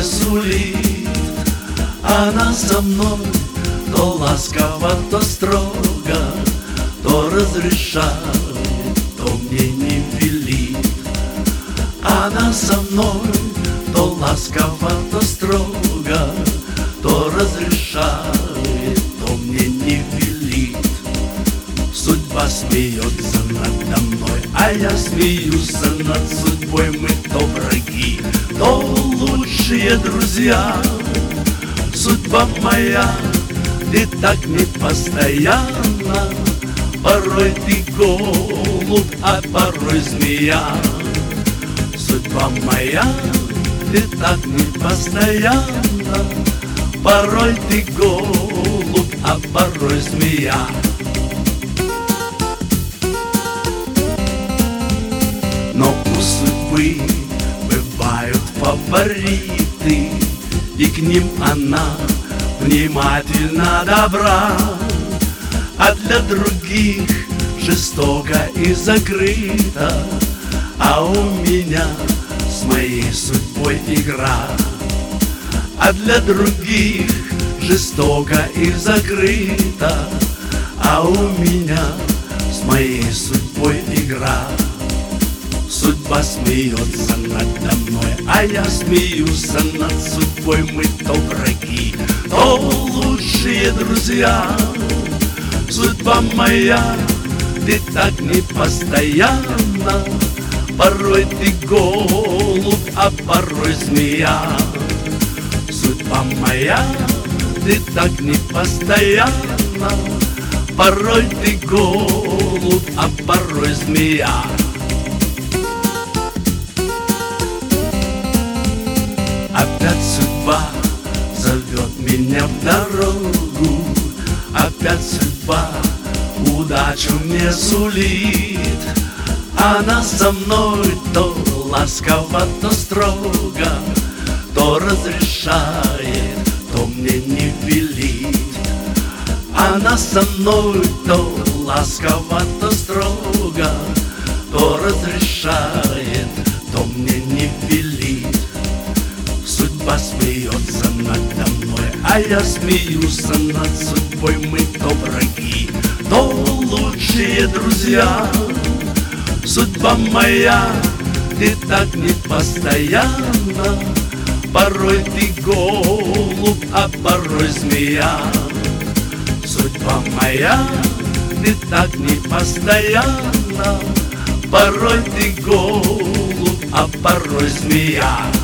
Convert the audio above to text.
сулит. Она со мной то ласково, то строго, то разрешает, то мне не велит. Она со мной то ласково, то строго, то разрешает, то мне не велит. Судьба смеется надо мной, а я смеюсь над судьбой. Мы то враги, то лучшие друзья. Судьба моя, ты так непостоянна. Порой ты голубь, а порой змея. Судьба моя, ты так непостоянна. Порой ты голубь, а порой змея. Но у судьбы бывают фавориты, и к ним она внимательно добра. А для других жестоко и закрыто, а у меня с моей судьбой игра. А для других жестоко и закрыто, а у меня с моей судьбой игра. Судьба смеется надо мной, а я смеюсь над судьбой. Мы то враги, то лучшие друзья. Судьба моя, ты так непостоянна. Порой ты голубь, а порой змея. Судьба моя, ты так непостоянна. Порой ты голубь, а порой змея. Опять судьба зовет меня в дорогу. Опять судьба удачу мне сулит. Она со мной то ласково, то строго, то разрешает, то мне не велит. Она со мной то ласково, то строго, то разрешает, то мне не велит. Судьба смеется надо мной, а я смеюсь над судьбой. Мы то враги, то лучшие друзья. Судьба моя, ты так непостоянна. Порой ты голубь, а порой змея. Судьба моя, ты так непостоянна. Порой ты голубь, а порой змея.